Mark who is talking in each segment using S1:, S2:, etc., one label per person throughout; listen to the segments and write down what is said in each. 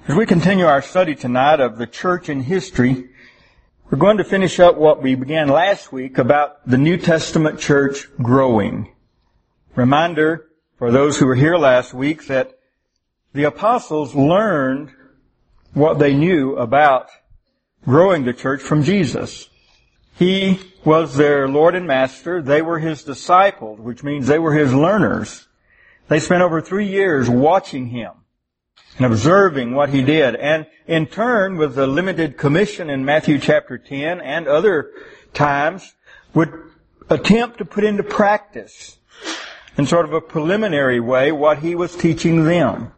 S1: As we continue our study tonight of the church in history, we're going to finish up what we began last week about the New Testament church growing. Reminder for those who were here last week that the apostles learned what they knew about growing the church from Jesus. He was their Lord and Master. They were His disciples, which means they were His learners. They spent over 3 years watching Him and observing what He did. And in turn, with the limited commission in Matthew chapter 10 and other times, would attempt to put into practice in sort of a preliminary way what He was teaching them.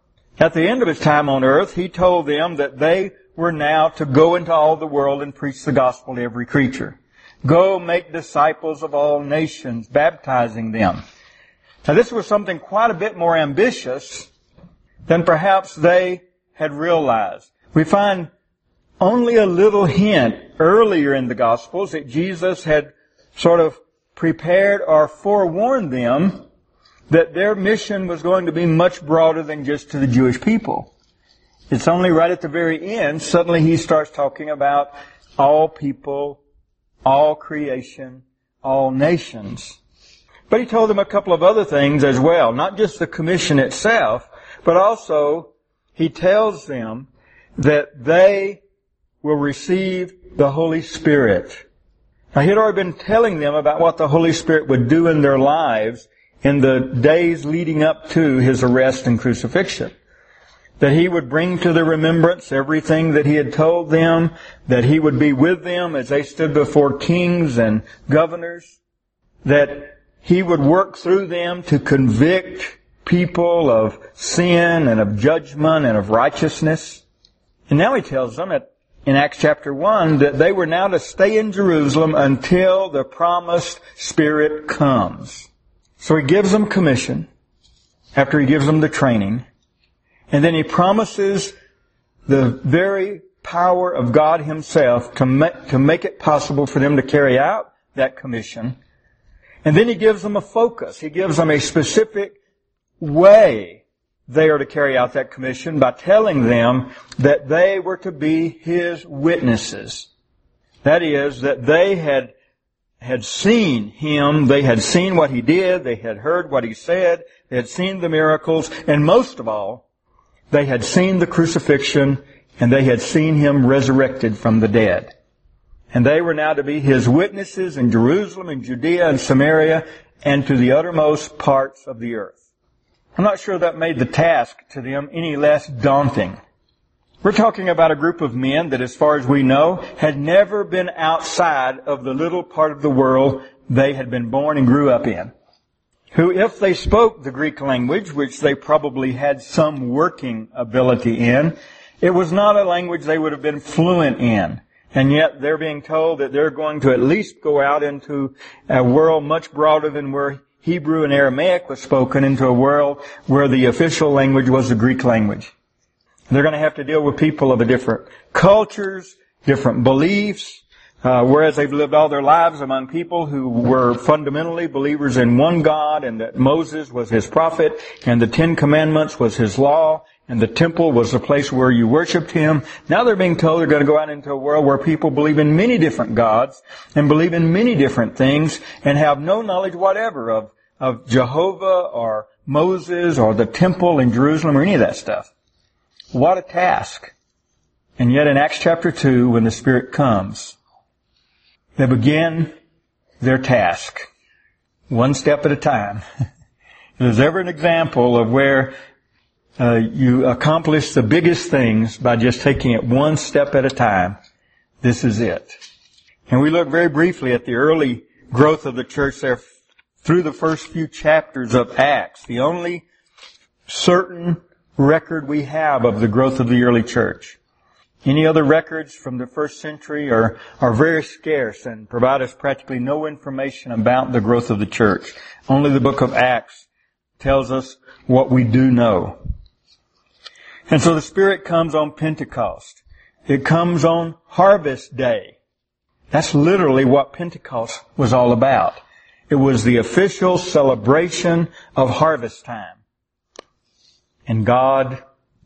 S1: At the end of His time on earth, He told them that they were now to go into all the world and preach the gospel to every creature. Go make disciples of all nations, baptizing them. Now this was something quite a bit more ambitious than perhaps they had realized. We find only a little hint earlier in the Gospels that Jesus had sort of prepared or forewarned them that their mission was going to be much broader than just to the Jewish people. It's only right at the very end, suddenly He starts talking about all people, all creation, all nations. But He told them a couple of other things as well, not just the commission itself, but also He tells them that they will receive the Holy Spirit. Now He had already been telling them about what the Holy Spirit would do in their lives in the days leading up to His arrest and crucifixion. That He would bring to their remembrance everything that He had told them, that He would be with them as they stood before kings and governors, that He would work through them to convict people of sin and of judgment and of righteousness. And now He tells them in Acts chapter 1 that they were now to stay in Jerusalem until the promised Spirit comes. So He gives them commission after He gives them the training. And then He promises the very power of God Himself to make it possible for them to carry out that commission. And then He gives them a focus. He gives them a specific way they are to carry out that commission by telling them that they were to be His witnesses. That is, that they had seen Him, they had seen what He did, they had heard what He said, they had seen the miracles, and most of all, they had seen the crucifixion and they had seen Him resurrected from the dead. And they were now to be His witnesses in Jerusalem and Judea and Samaria and to the uttermost parts of the earth. I'm not sure that made the task to them any less daunting. We're talking about a group of men that, as far as we know, had never been outside of the little part of the world they had been born and grew up in. Who, if they spoke the Greek language, which they probably had some working ability in, it was not a language they would have been fluent in. And yet they're being told that they're going to at least go out into a world much broader than where Hebrew and Aramaic was spoken, into a world where the official language was the Greek language. They're going to have to deal with people of different cultures, different beliefs, whereas they've lived all their lives among people who were fundamentally believers in one God, and that Moses was His prophet, and the 10 Commandments was His law, and the temple was the place where you worshiped Him. Now they're being told they're going to go out into a world where people believe in many different gods, and believe in many different things, and have no knowledge whatever of Jehovah or Moses or the temple in Jerusalem or any of that stuff. What a task. And yet in Acts chapter 2, when the Spirit comes, they begin their task, one step at a time. If there's ever an example of where you accomplish the biggest things by just taking it one step at a time, this is it. And we look very briefly at the early growth of the church there through the first few chapters of Acts, the only certain record we have of the growth of the early church. Any other records from the first century are very scarce and provide us practically no information about the growth of the church. Only the book of Acts tells us what we do know. And so the Spirit comes on Pentecost. It comes on Harvest Day. That's literally what Pentecost was all about. It was the official celebration of harvest time. And God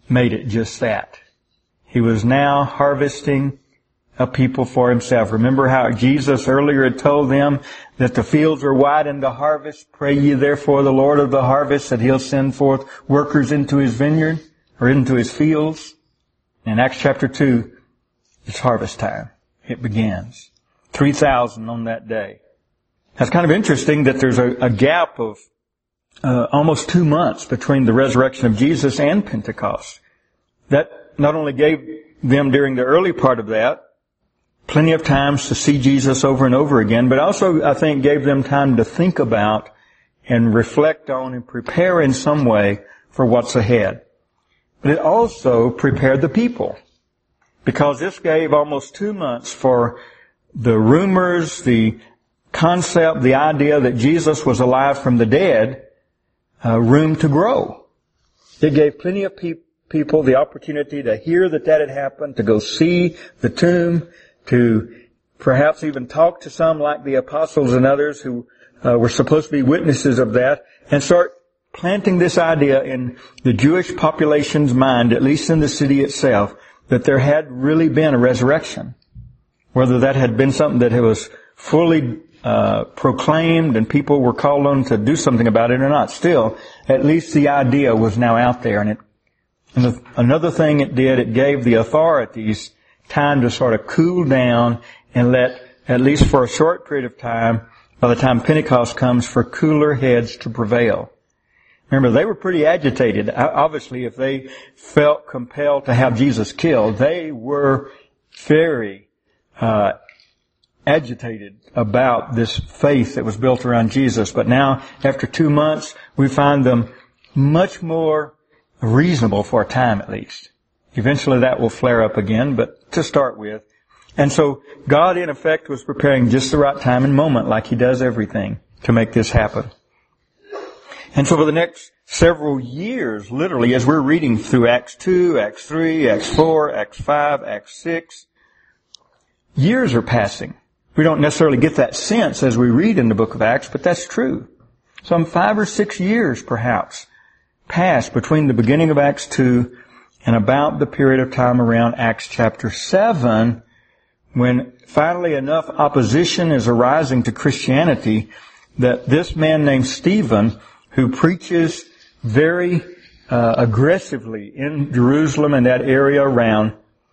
S1: made it just that. He was now harvesting a people for himself. Remember how Jesus earlier had told them that the fields are white in the harvest. Pray ye therefore the Lord of the harvest that He'll send forth workers into His vineyard or into His fields. In Acts chapter 2, it's harvest time. It begins. 3,000 on that day. It's kind of interesting that there's a gap of almost 2 months between the resurrection of Jesus and Pentecost. That not only gave them during the early part of that plenty of times to see Jesus over and over again, but also I think gave them time to think about and reflect on and prepare in some way for what's ahead. But it also prepared the people, because this gave almost 2 months for the rumors, the concept, the idea that Jesus was alive from the dead, room to grow. It gave plenty of people the opportunity to hear that had happened, to go see the tomb, to perhaps even talk to some like the apostles and others who were supposed to be witnesses of that, and start planting this idea in the Jewish population's mind, at least in the city itself, that there had really been a resurrection. Whether that had been something that was fully proclaimed and people were called on to do something about it or not, still, at least the idea was now out there. And another thing it did, it gave the authorities time to sort of cool down and let, at least for a short period of time, by the time Pentecost comes, for cooler heads to prevail. Remember, they were pretty agitated. Obviously, if they felt compelled to have Jesus killed, they were very agitated about this faith that was built around Jesus. But now, after 2 months, we find them much more reasonable for a time at least. Eventually that will flare up again, but to start with. And so God, in effect, was preparing just the right time and moment, like He does everything, to make this happen. And so for the next several years, literally, as we're reading through Acts 2, Acts 3, Acts 4, Acts 5, Acts 6, years are passing. We don't necessarily get that sense as we read in the book of Acts, but that's true. Some 5 or 6 years, perhaps, passed between the beginning of Acts 2 and about the period of time around Acts chapter 7, when finally enough opposition is arising to Christianity that this man named Stephen, who preaches very aggressively in Jerusalem and that area around,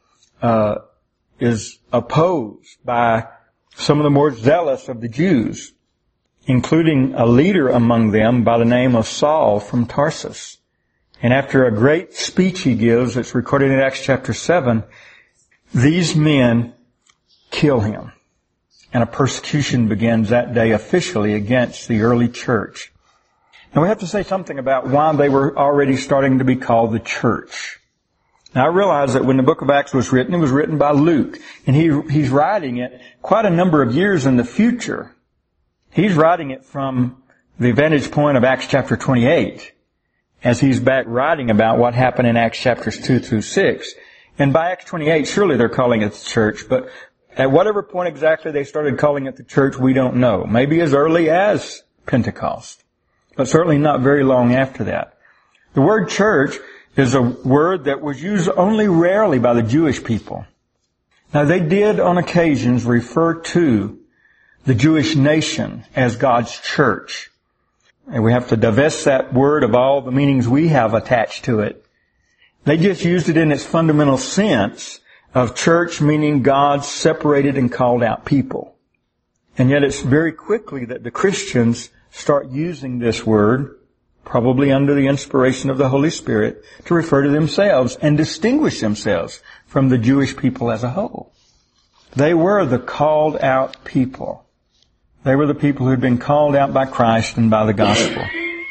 S1: is opposed by some of the more zealous of the Jews, including a leader among them by the name of Saul from Tarsus. And after a great speech he gives, it's recorded in Acts chapter 7, these men kill him. And a persecution begins that day officially against the early church. Now we have to say something about why they were already starting to be called the church. Now I realize that when the book of Acts was written, it was written by Luke. And he's writing it quite a number of years in the future. He's writing it from the vantage point of Acts chapter 28, as he's back writing about what happened in Acts chapters 2 through 6. And by Acts 28, surely they're calling it the church, but at whatever point exactly they started calling it the church, we don't know. Maybe as early as Pentecost, but certainly not very long after that. The word church is a word that was used only rarely by the Jewish people. Now they did on occasions refer to the Jewish nation as God's church. And we have to divest that word of all the meanings we have attached to it. They just used it in its fundamental sense of church, meaning God's separated and called out people. And yet it's very quickly that the Christians start using this word, probably under the inspiration of the Holy Spirit, to refer to themselves and distinguish themselves from the Jewish people as a whole. They were the called out people. They were the people who had been called out by Christ and by the gospel.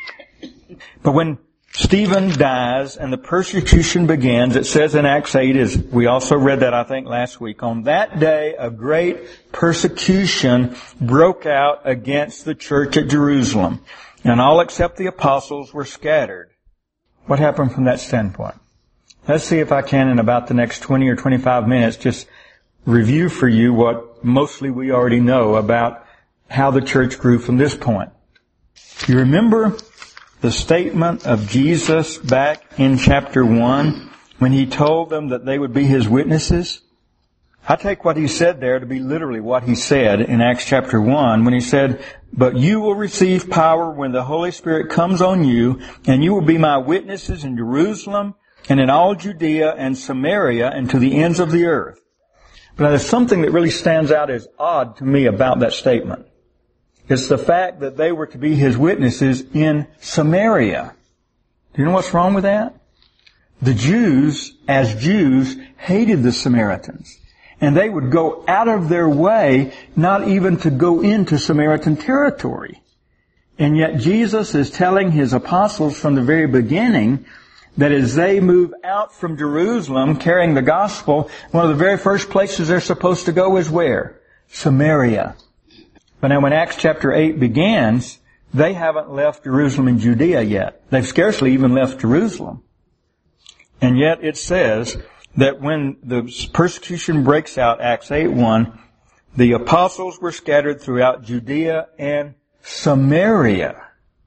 S1: But when Stephen dies and the persecution begins, it says in Acts 8, as we also read that I think last week, on that day a great persecution broke out against the church at Jerusalem, and all except the apostles were scattered. What happened from that standpoint? Let's see if I can, in about the next 20 or 25 minutes, just review for you what mostly we already know about how the church grew from this point. You remember the statement of Jesus back in chapter 1 when He told them that they would be His witnesses? I take what He said there to be literally what He said in Acts chapter 1 when He said, "But you will receive power when the Holy Spirit comes on you, and you will be my witnesses in Jerusalem and in all Judea and Samaria and to the ends of the earth." But there's something that really stands out as odd to me about that statement. It's the fact that they were to be His witnesses in Samaria. Do you know what's wrong with that? The Jews, as Jews, hated the Samaritans. And they would go out of their way not even to go into Samaritan territory. And yet Jesus is telling His apostles from the very beginning that as they move out from Jerusalem carrying the gospel, one of the very first places they're supposed to go is where? Samaria. But now when Acts chapter 8 begins, they haven't left Jerusalem and Judea yet. They've scarcely even left Jerusalem. And yet it says that when the persecution breaks out, Acts 8:1, the apostles were scattered throughout Judea and Samaria.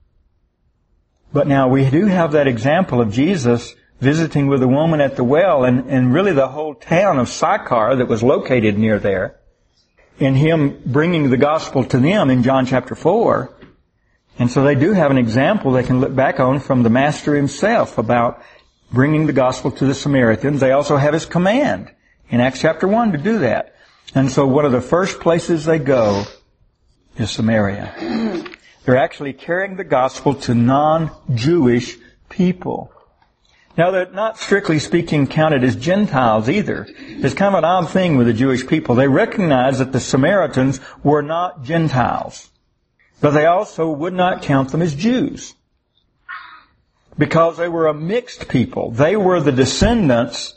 S1: But now we do have that example of Jesus visiting with a woman at the well and really the whole town of Sychar that was located near there, and Him bringing the gospel to them in John chapter 4. And so they do have an example they can look back on from the Master Himself about bringing the gospel to the Samaritans. They also have His command in Acts chapter 1 to do that. And so one of the first places they go is Samaria. They're actually carrying the gospel to non-Jewish people. Now, they're not strictly speaking counted as Gentiles either. It's kind of an odd thing with the Jewish people. They recognize that the Samaritans were not Gentiles, but they also would not count them as Jews, because they were a mixed people. They were the descendants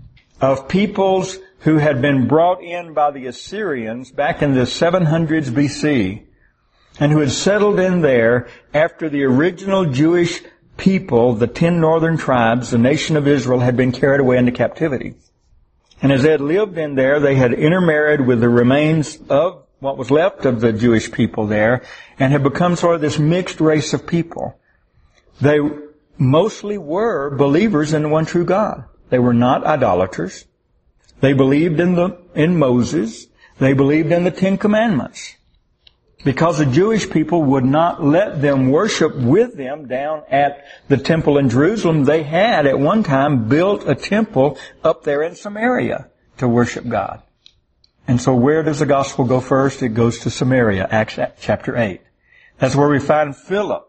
S1: of peoples who had been brought in by the Assyrians back in the 700s BC, and who had settled in there after the original Jewish people, the 10 northern tribes, the nation of Israel, had been carried away into captivity. And as they had lived in there, they had intermarried with the remains of what was left of the Jewish people there, and had become sort of this mixed race of people. They mostly were believers in the one true God. They were not idolaters. They believed in Moses. They believed in the 10 Commandments. Because the Jewish people would not let them worship with them down at the temple in Jerusalem, they had at one time built a temple up there in Samaria to worship God. And so where does the gospel go first? It goes to Samaria, Acts chapter 8. That's where we find Philip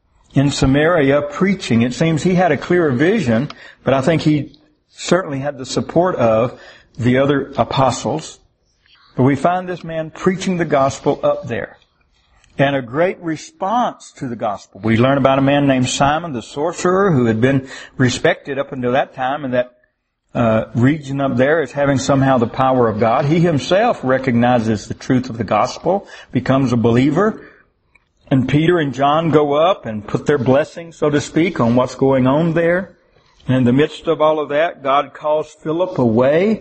S1: in Samaria preaching. It seems he had a clearer vision, but I think he certainly had the support of the other apostles. But we find this man preaching the gospel up there. And a great response to the gospel. We learn about a man named Simon the sorcerer, who had been respected up until that time in that region up there as having somehow the power of God. He himself recognizes the truth of the gospel, becomes a believer. And Peter and John go up and put their blessing, so to speak, on what's going on there. And in the midst of all of that, God calls Philip away,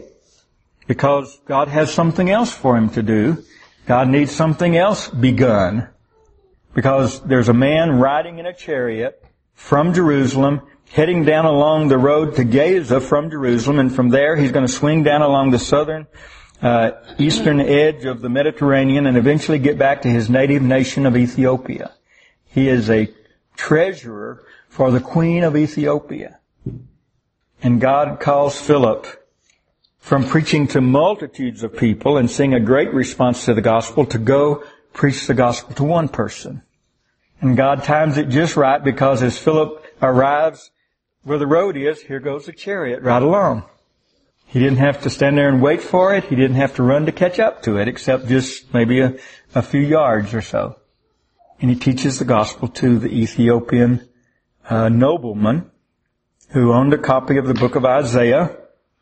S1: because God has something else for him to do. God needs something else begun. Because there's a man riding in a chariot from Jerusalem, heading down along the road to Gaza from Jerusalem, and from there he's going to swing down along the southern eastern edge of the Mediterranean and eventually get back to his native nation of Ethiopia. He is a treasurer for the Queen of Ethiopia. And God calls Philip from preaching to multitudes of people and seeing a great response to the gospel to go preach the gospel to one person. And God times it just right, because as Philip arrives where the road is, here goes the chariot right along. He didn't have to stand there and wait for it. He didn't have to run to catch up to it, except just maybe a few yards or so. And he teaches the gospel to the Ethiopian nobleman who owned a copy of the book of Isaiah.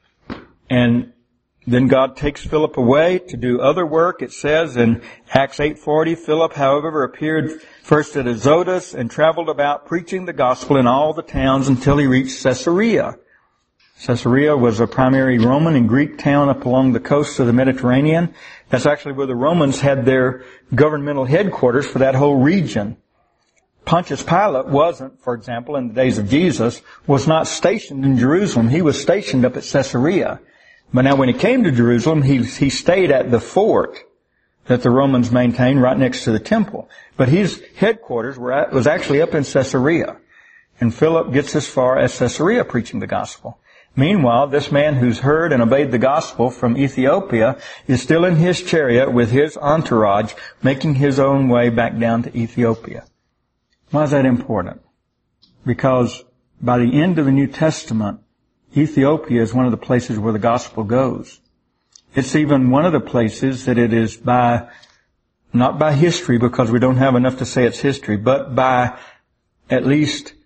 S1: And then God takes Philip away to do other work. It says in Acts 8:40, Philip, however, appeared first at Azotus and traveled about preaching the gospel in all the towns until he reached Caesarea. Caesarea was a primary Roman and Greek town up along the coast of the Mediterranean. That's actually where the Romans had their governmental headquarters for that whole region. Pontius Pilate wasn't, for example, in the days of Jesus, was not stationed in Jerusalem. He was stationed up at Caesarea. But now when he came to Jerusalem, he stayed at the fort that the Romans maintained right next to the temple. But his headquarters was actually up in Caesarea. And Philip gets as far as Caesarea preaching the gospel. Meanwhile, this man who's heard and obeyed the gospel from Ethiopia is still in his chariot with his entourage, making his own way back down to Ethiopia. Why is that important? Because by the end of the New Testament, Ethiopia is one of the places where the gospel goes. It's even one of the places that it is not by history, because we don't have enough to say it's history, but by at least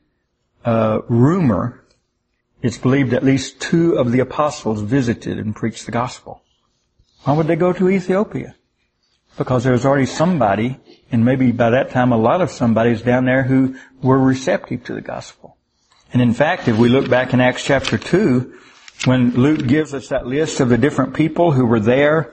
S1: rumor, it's believed at least 2 of the apostles visited and preached the gospel. Why would they go to Ethiopia? Because there was already somebody, and maybe by that time a lot of somebodies down there who were receptive to the gospel. And in fact, if we look back in Acts chapter 2, when Luke gives us that list of the different people who were there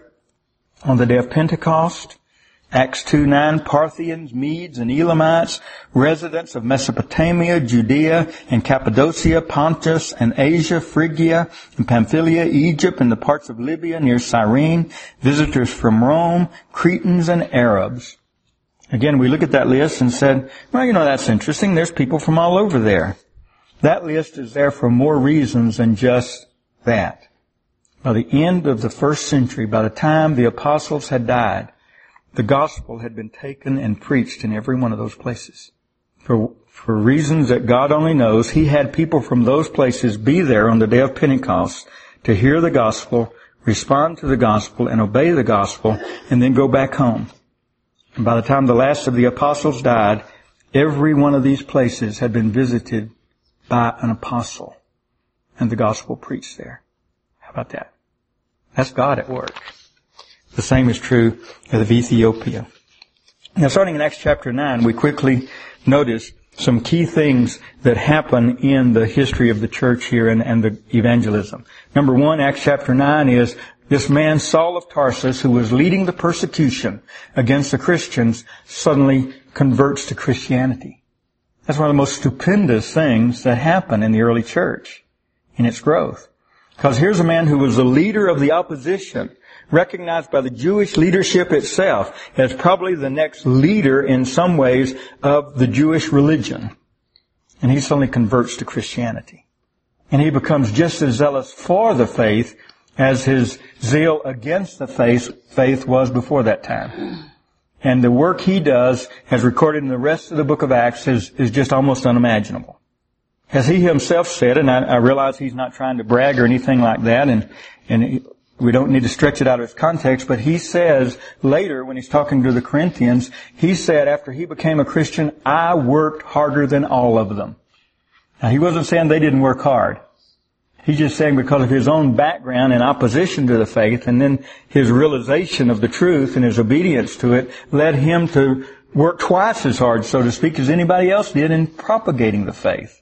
S1: on the day of Pentecost, Acts 2:9, Parthians, Medes, and Elamites, residents of Mesopotamia, Judea, and Cappadocia, Pontus, and Asia, Phrygia, and Pamphylia, Egypt, and the parts of Libya near Cyrene, visitors from Rome, Cretans, and Arabs. Again, we look at that list and said, well, that's interesting. There's people from all over there. That list is there for more reasons than just that. By the end of the first century, by the time the apostles had died, the gospel had been taken and preached in every one of those places. For reasons that God only knows, He had people from those places be there on the day of Pentecost to hear the gospel, respond to the gospel, and obey the gospel, and then go back home. And by the time the last of the apostles died, every one of these places had been visited by an apostle, and the gospel preached there. How about that? That's God at work. The same is true of Ethiopia. Now, starting in Acts chapter 9, we quickly notice some key things that happen in the history of the church here and the evangelism. Number 1, Acts chapter 9 is this man, Saul of Tarsus, who was leading the persecution against the Christians, suddenly converts to Christianity. That's one of the most stupendous things that happen in the early church in its growth. Because here's a man who was the leader of the opposition, recognized by the Jewish leadership itself as probably the next leader in some ways of the Jewish religion. And he suddenly converts to Christianity. And he becomes just as zealous for the faith as his zeal against the faith was before that time. And the work he does, as recorded in the rest of the book of Acts, is just almost unimaginable. As he himself said, and I realize he's not trying to brag or anything like that, and we don't need to stretch it out of its context, but he says later when he's talking to the Corinthians, he said after he became a Christian, I worked harder than all of them. Now he wasn't saying they didn't work hard. He's just saying because of his own background in opposition to the faith, and then his realization of the truth and his obedience to it led him to work twice as hard, so to speak, as anybody else did in propagating the faith.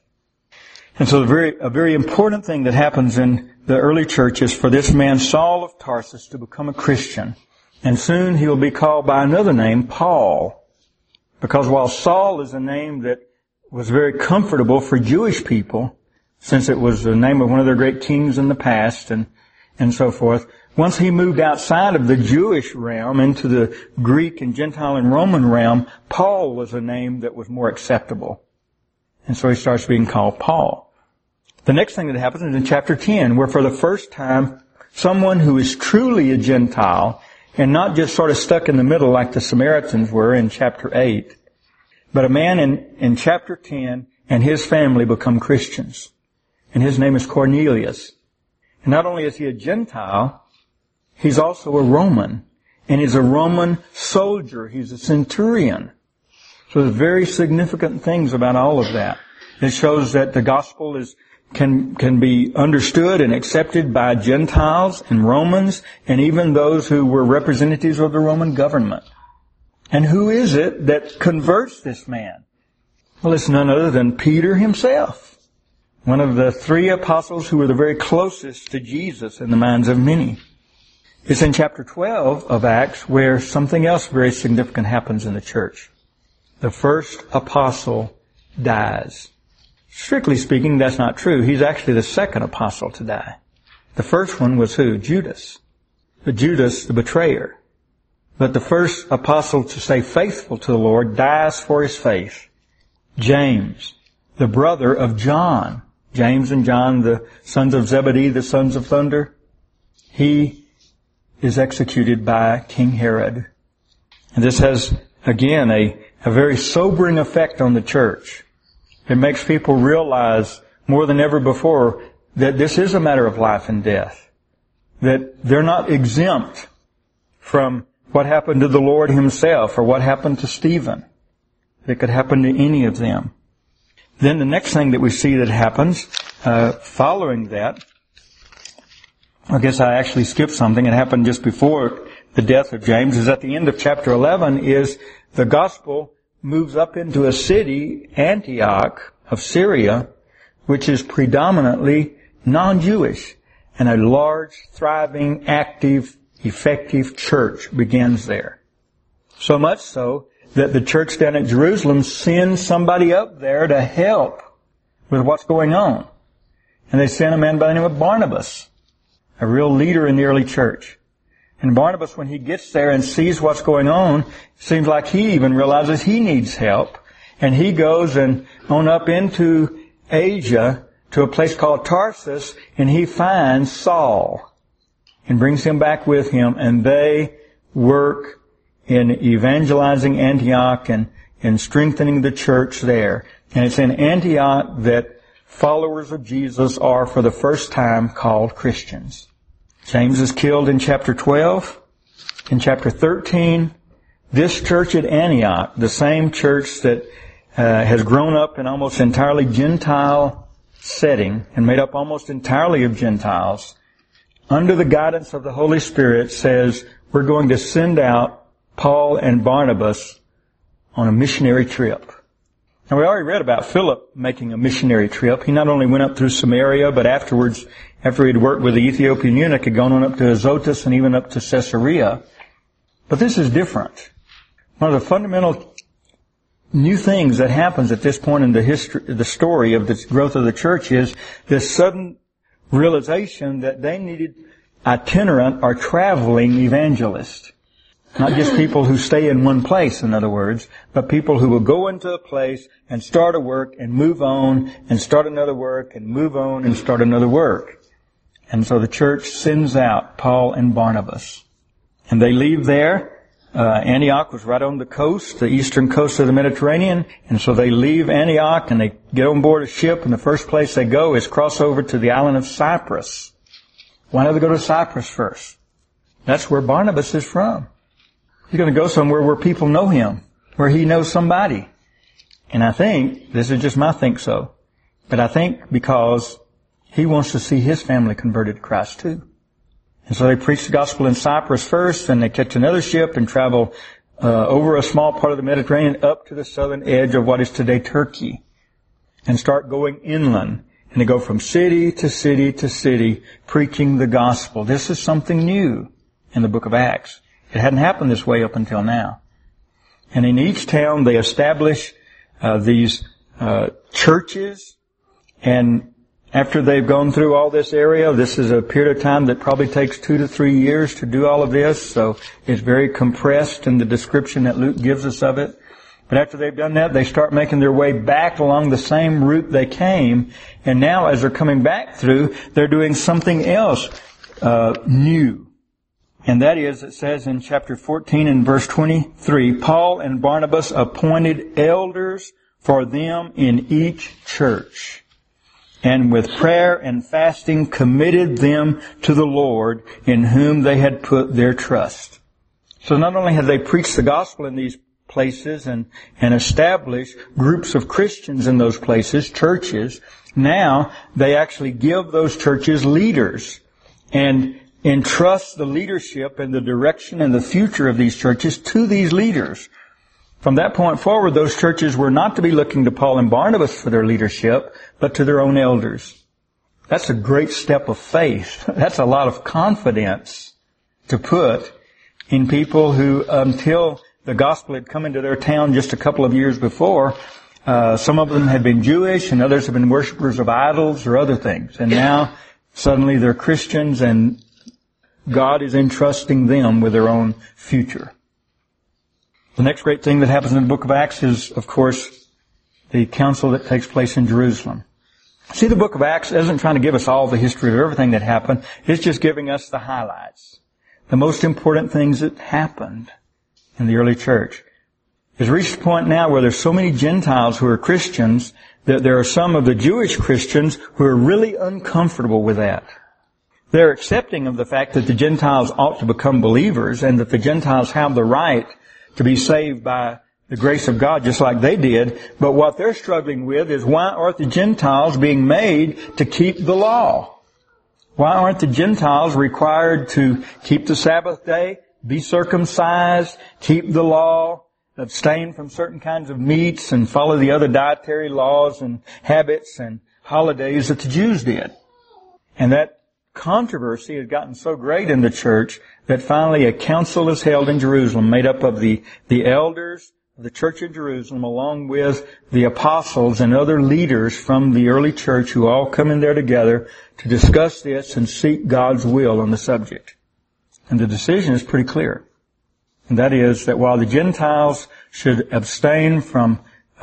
S1: And so a very important thing that happens in the early church is for this man, Saul of Tarsus, to become a Christian. And soon he will be called by another name, Paul. Because while Saul is a name that was very comfortable for Jewish people, since it was the name of one of their great kings in the past and so forth, once he moved outside of the Jewish realm into the Greek and Gentile and Roman realm, Paul was a name that was more acceptable. And so he starts being called Paul. The next thing that happens is in chapter 10, where for the first time, someone who is truly a Gentile and not just sort of stuck in the middle like the Samaritans were in chapter 8, but a man in chapter 10 and his family become Christians. And his name is Cornelius. And not only is he a Gentile, he's also a Roman. And he's a Roman soldier. He's a centurion. So there's very significant things about all of that. It shows that the gospel can be understood and accepted by Gentiles and Romans and even those who were representatives of the Roman government. And who is it that converts this man? Well, it's none other than Peter himself. One of the 3 apostles who were the very closest to Jesus in the minds of many. It's in chapter 12 of Acts where something else very significant happens in the church. the first apostle dies. Strictly speaking, that's not true. He's actually the second apostle to die. The first one was who? Judas. But Judas, the betrayer. But the first apostle to stay faithful to the Lord dies for his faith. James, the brother of John. James and John, the sons of Zebedee, the sons of thunder. He is executed by King Herod. And this has, again, a very sobering effect on the church. It makes people realize more than ever before that this is a matter of life and death. That they're not exempt from what happened to the Lord Himself or what happened to Stephen. It could happen to any of them. Then the next thing that we see that happens following that, I guess I actually skipped something. It happened just before the death of James, is at the end of chapter 11, is the gospel moves up into a city, Antioch of Syria, which is predominantly non-Jewish. And a large, thriving, active, effective church begins there. So much so that the church down at Jerusalem sends somebody up there to help with what's going on. And they sent a man by the name of Barnabas, a real leader in the early church. And Barnabas, when he gets there and sees what's going on, seems like he even realizes he needs help. And he goes and on up into Asia to a place called Tarsus, and he finds Saul and brings him back with him, and they work in evangelizing Antioch and strengthening the church there. And it's in Antioch that followers of Jesus are for the first time called Christians. James is killed in chapter 12. In chapter 13, this church at Antioch, the same church that has grown up in almost entirely Gentile setting and made up almost entirely of Gentiles, under the guidance of the Holy Spirit says, we're going to send out Paul and Barnabas on a missionary trip. Now, we already read about Philip making a missionary trip. He not only went up through Samaria, but afterwards, after he'd worked with the Ethiopian eunuch, had gone on up to Azotus and even up to Caesarea. But this is different. One of the fundamental new things that happens at this point in the story of the growth of the church is this sudden realization that they needed itinerant or traveling evangelists. Not just people who stay in one place, in other words, but people who will go into a place and start a work and move on and start another work and move on and start another work. And so the church sends out Paul and Barnabas. And they leave there. Antioch was right on the coast, the eastern coast of the Mediterranean. And so they leave Antioch and they get on board a ship, and the first place they go is cross over to the island of Cyprus. Why do they go to Cyprus first? That's where Barnabas is from. He's going to go somewhere where people know him, where he knows somebody. And I think, this is just my think so, but I think because he wants to see his family converted to Christ too. And so they preach the gospel in Cyprus first, and they catch another ship and travel over a small part of the Mediterranean up to the southern edge of what is today Turkey, and start going inland. And they go from city to city to city preaching the gospel. This is something new in the book of Acts. It hadn't happened this way up until now. And in each town they establish these churches, and after they've gone through all this area, this is a period of time that probably takes 2 to 3 years to do all of this, so it's very compressed in the description that Luke gives us of it. But after they've done that, they start making their way back along the same route they came, and now as they're coming back through, they're doing something else new. And that is, it says in chapter 14 and verse 23, Paul and Barnabas appointed elders for them in each church, and with prayer and fasting committed them to the Lord in whom they had put their trust. So not only had they preached the gospel in these places and established groups of Christians in those places, churches, now they actually give those churches leaders and entrust the leadership and the direction and the future of these churches to these leaders. From that point forward, those churches were not to be looking to Paul and Barnabas for their leadership, but to their own elders. That's a great step of faith. That's a lot of confidence to put in people who, until the gospel had come into their town just a couple of years before, some of them had been Jewish and others had been worshipers of idols or other things. And now suddenly they're Christians and God is entrusting them with their own future. The next great thing that happens in the book of Acts is, of course, the council that takes place in Jerusalem. See, the book of Acts isn't trying to give us all the history of everything that happened. It's just giving us the highlights. The most important things that happened in the early church. It's reached a point now where there's so many Gentiles who are Christians that there are some of the Jewish Christians who are really uncomfortable with that. They're accepting of the fact that the Gentiles ought to become believers and that the Gentiles have the right to be saved by the grace of God just like they did. But what they're struggling with is why aren't the Gentiles being made to keep the law? Why aren't the Gentiles required to keep the Sabbath day, be circumcised, keep the law, abstain from certain kinds of meats, and follow the other dietary laws and habits and holidays that the Jews did? And that controversy has gotten so great in the church that finally a council is held in Jerusalem made up of the elders of the church of Jerusalem along with the apostles and other leaders from the early church who all come in there together to discuss this and seek God's will on the subject. And the decision is pretty clear. And that is that while the Gentiles should abstain from,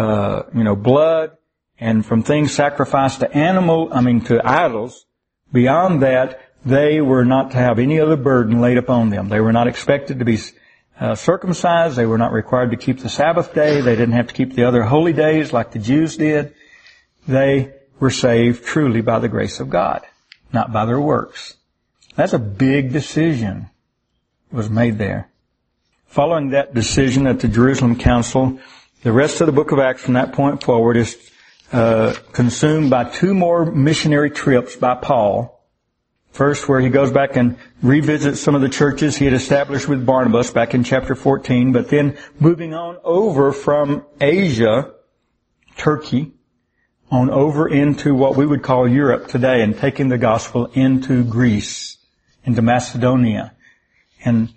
S1: blood and from things sacrificed to to idols, beyond that, they were not to have any other burden laid upon them. They were not expected to be circumcised. They were not required to keep the Sabbath day. They didn't have to keep the other holy days like the Jews did. They were saved truly by the grace of God, not by their works. That's a big decision that was made there. Following that decision at the Jerusalem Council, the rest of the book of Acts from that point forward is consumed by two more missionary trips by Paul. First, where he goes back and revisits some of the churches he had established with Barnabas back in chapter 14, but then moving on over from Asia, Turkey, on over into what we would call Europe today and taking the gospel into Greece, into Macedonia, and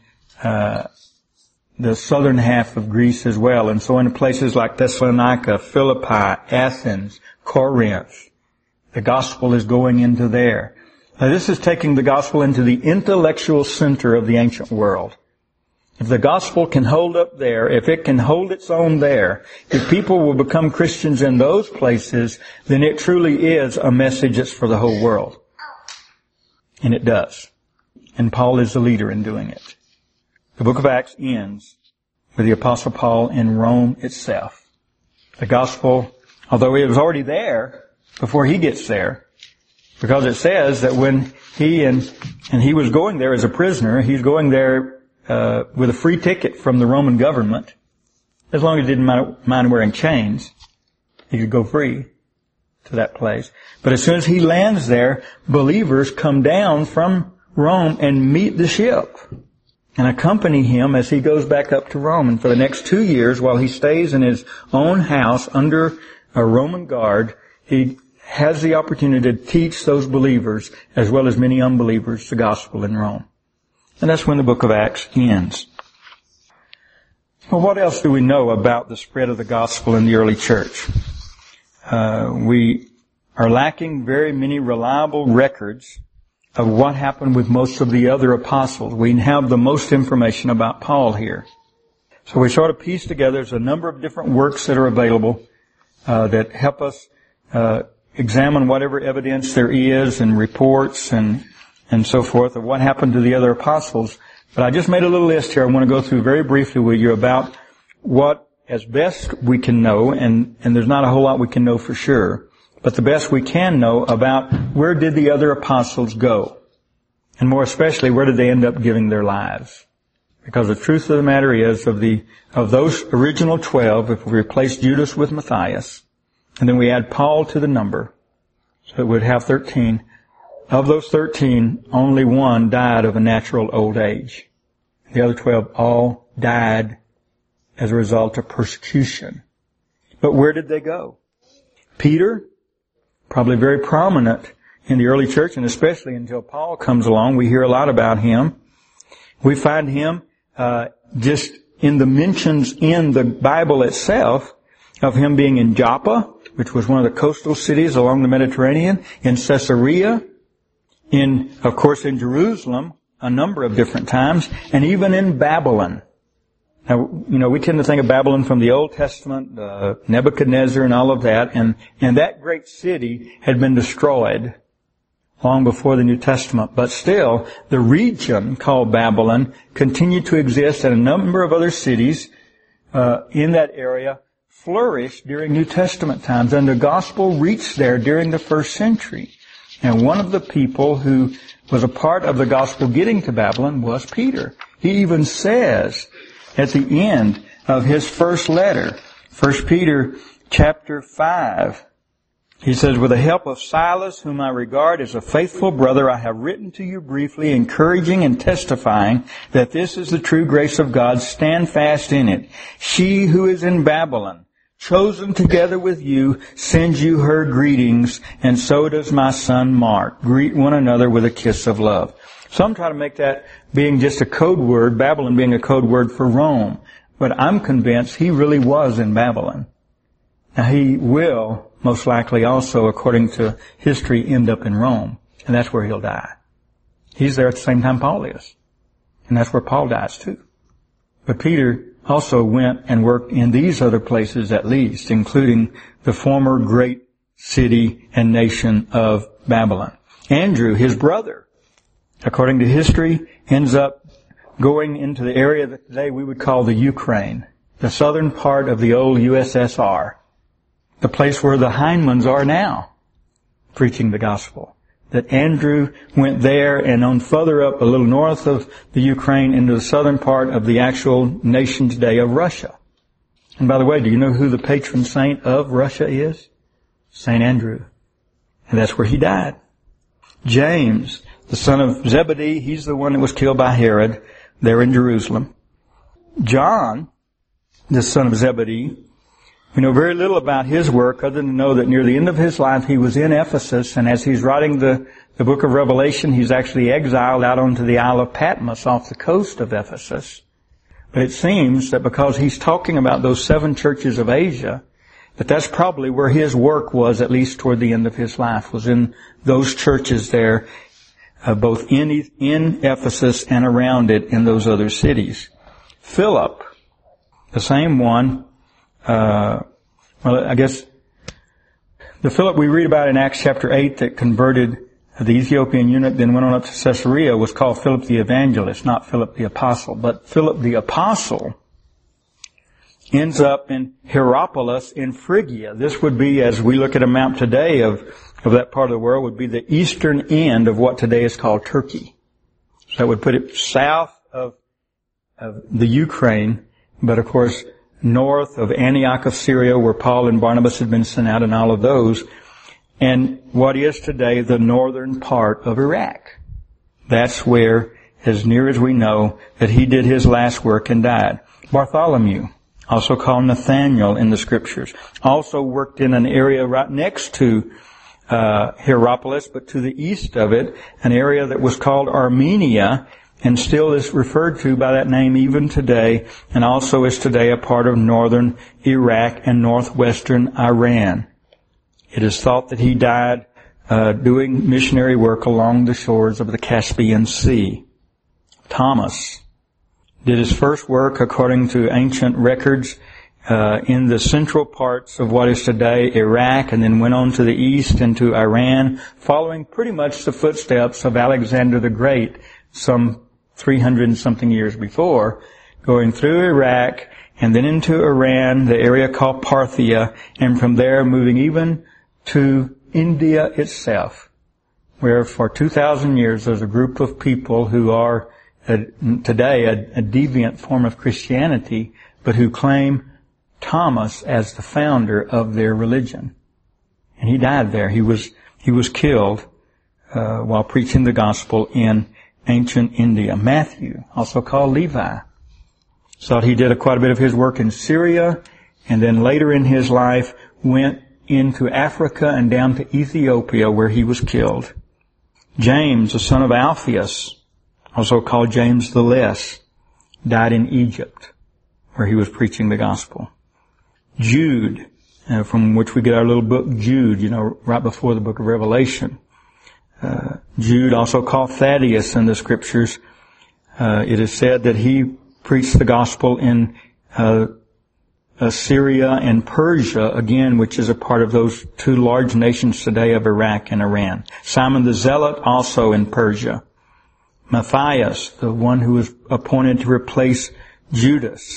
S1: the southern half of Greece as well, and so into places like Thessalonica, Philippi, Athens, Corinth. The gospel is going into there. Now, this is taking the gospel into the intellectual center of the ancient world. If the gospel can hold up there, if it can hold its own there, if people will become Christians in those places, then it truly is a message that's for the whole world. And it does. And Paul is the leader in doing it. The book of Acts ends with the Apostle Paul in Rome itself. The gospel, although it was already there before he gets there, because it says that when he and he was going there as a prisoner, he's going there with a free ticket from the Roman government. As long as he didn't mind wearing chains, he could go free to that place. But as soon as he lands there, believers come down from Rome and meet the ship and accompany him as he goes back up to Rome. And for the next 2 years, while he stays in his own house under a Roman guard, he has the opportunity to teach those believers, as well as many unbelievers, the gospel in Rome. And that's when the book of Acts ends. Well, what else do we know about the spread of the gospel in the early church? We are lacking very many reliable records of what happened with most of the other apostles. We have the most information about Paul here. So we sort of piece together, there's a number of different works that are available that help us examine whatever evidence there is and reports and so forth of what happened to the other apostles. But I just made a little list here I want to go through very briefly with you about what, as best we can know, and there's not a whole lot we can know for sure, but the best we can know about where did the other apostles go? And more especially, where did they end up giving their lives? Because the truth of the matter is, of those original 12, if we replace Judas with Matthias, and then we add Paul to the number, so it would have 13. Of those 13, only one died of a natural old age. The other 12 all died as a result of persecution. But where did they go? Peter, probably very prominent in the early church, and especially until Paul comes along, we hear a lot about him. We find him just in the mentions in the Bible itself of him being in Joppa, which was one of the coastal cities along the Mediterranean, in Caesarea, of course, in Jerusalem, a number of different times, and even in Babylon. Now, we tend to think of Babylon from the Old Testament, Nebuchadnezzar and all of that, and that great city had been destroyed long before the New Testament. But still, the region called Babylon continued to exist, and a number of other cities in that area flourished during New Testament times, and the gospel reached there during the first century. And one of the people who was a part of the gospel getting to Babylon was Peter. He even says at the end of his first letter, 1 Peter chapter 5, he says, with the help of Silas, whom I regard as a faithful brother, I have written to you briefly, encouraging and testifying that this is the true grace of God. Stand fast in it. She who is in Babylon, chosen together with you, sends you her greetings, and so does my son Mark. Greet one another with a kiss of love. Some try to make that being just a code word, Babylon being a code word for Rome. But I'm convinced he really was in Babylon. Now he will most likely also, according to history, end up in Rome. And that's where he'll die. He's there at the same time Paul is. And that's where Paul dies too. But Peter also went and worked in these other places at least, including the former great city and nation of Babylon. Andrew, his brother, according to history, ends up going into the area that today we would call the Ukraine, the southern part of the old USSR, the place where the Heinleins are now, preaching the gospel. That Andrew went there and on further up a little north of the Ukraine into the southern part of the actual nation today of Russia. And by the way, do you know who the patron saint of Russia is? St. Andrew. And that's where he died. James, the son of Zebedee, he's the one that was killed by Herod there in Jerusalem. John, the son of Zebedee, we know very little about his work other than to know that near the end of his life he was in Ephesus, and as he's writing the book of Revelation, he's actually exiled out onto the Isle of Patmos off the coast of Ephesus. But it seems that because he's talking about those 7 churches of Asia, that that's probably where his work was, at least toward the end of his life, was in those churches there, both in Ephesus and around it in those other cities. Philip, the same one, I guess the Philip we read about in Acts chapter 8 that converted the Ethiopian eunuch, then went on up to Caesarea, was called Philip the Evangelist, not Philip the Apostle. But Philip the Apostle ends up in Hierapolis in Phrygia. This would be, as we look at a map today of that part of the world, would be the eastern end of what today is called Turkey. So that would put it south of the Ukraine, but of course north of Antioch of Syria, where Paul and Barnabas had been sent out, and all of those, and what is today the northern part of Iraq. That's where, as near as we know, that he did his last work and died. Bartholomew, also called Nathaniel in the Scriptures, also worked in an area right next to Hierapolis, but to the east of it, an area that was called Armenia, and still is referred to by that name even today, and also is today a part of northern Iraq and northwestern Iran. It is thought that he died doing missionary work along the shores of the Caspian Sea. Thomas did his first work, according to ancient records, in the central parts of what is today Iraq, and then went on to the east into Iran, following pretty much the footsteps of Alexander the Great, some 300 and something years before, going through Iraq and then into Iran, the area called Parthia, and from there moving even to India itself, where for 2,000 years there's a group of people who are today a deviant form of Christianity, but who claim Thomas as the founder of their religion. And he died there. He was killed while preaching the gospel in ancient India. Matthew, also called Levi, thought he did quite a bit of his work in Syria, and then later in his life went into Africa and down to Ethiopia, where he was killed. James, the son of Alphaeus, also called James the Less, died in Egypt. where he was preaching the gospel. Jude, from which we get our little book Jude, right before the book of Revelation. Jude, also called Thaddeus in the scriptures, it is said that he preached the gospel in Syria and Persia, again, which is a part of those two large nations today of Iraq and Iran. Simon the Zealot, also in Persia. Matthias, the one who was appointed to replace Judas,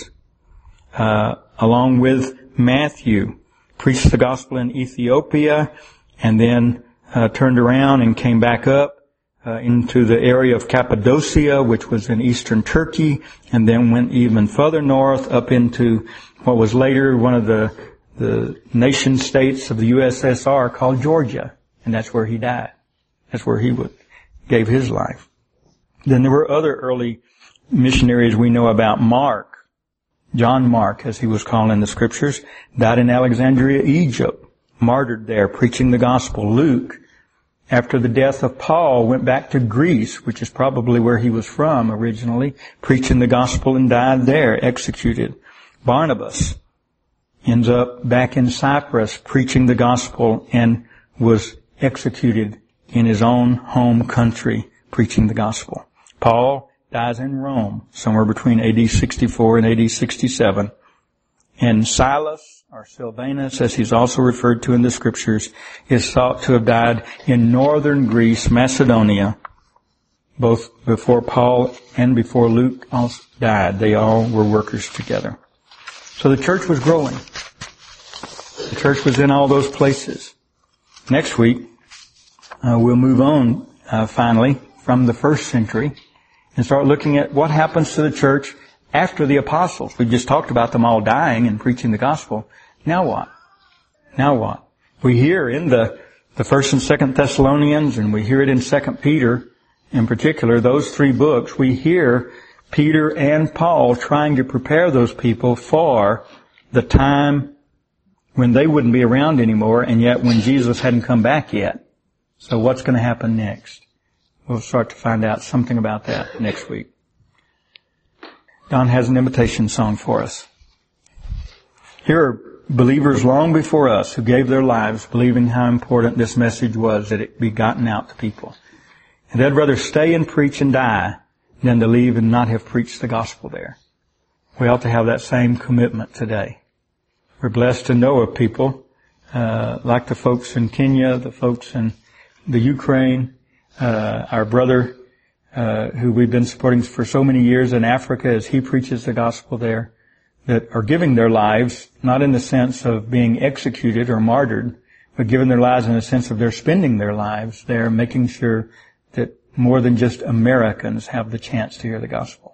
S1: along with Matthew, preached the gospel in Ethiopia and then turned around and came back up into the area of Cappadocia, which was in eastern Turkey, and then went even further north up into what was later one of the nation states of the USSR called Georgia. And that's where he died. That's where he gave his life. Then there were other early missionaries we know about. Mark, John Mark, as he was called in the scriptures, died in Alexandria, Egypt, martyred there, preaching the gospel. Luke, after the death of Paul, went back to Greece, which is probably where he was from originally, preaching the gospel and died there, executed. Barnabas ends up back in Cyprus preaching the gospel and was executed in his own home country preaching the gospel. Paul dies in Rome, somewhere between AD 64 and AD 67. And Silas, or Silvanus, as he's also referred to in the scriptures, is thought to have died in northern Greece, Macedonia, both before Paul and before Luke also died. They all were workers together. So the church was growing. The church was in all those places. Next week, we'll move on, finally, from the first century and start looking at what happens to the church after the apostles. We just talked about them all dying and preaching the gospel. Now what? Now what? We hear in the First and Second Thessalonians, and we hear it in Second Peter in particular, those three books, we hear Peter and Paul trying to prepare those people for the time when they wouldn't be around anymore, and yet when Jesus hadn't come back yet. So what's going to happen next? We'll start to find out something about that next week. Don has an invitation song for us. Here are believers long before us who gave their lives believing how important this message was, that it be gotten out to people. And they'd rather stay and preach and die than to leave and not have preached the gospel there. We ought to have that same commitment today. We're blessed to know of people like the folks in Kenya, the folks in the Ukraine, our brother who we've been supporting for so many years in Africa as he preaches the gospel there, that are giving their lives, not in the sense of being executed or martyred, but giving their lives in the sense of they're spending their lives there, making sure that more than just Americans have the chance to hear the gospel.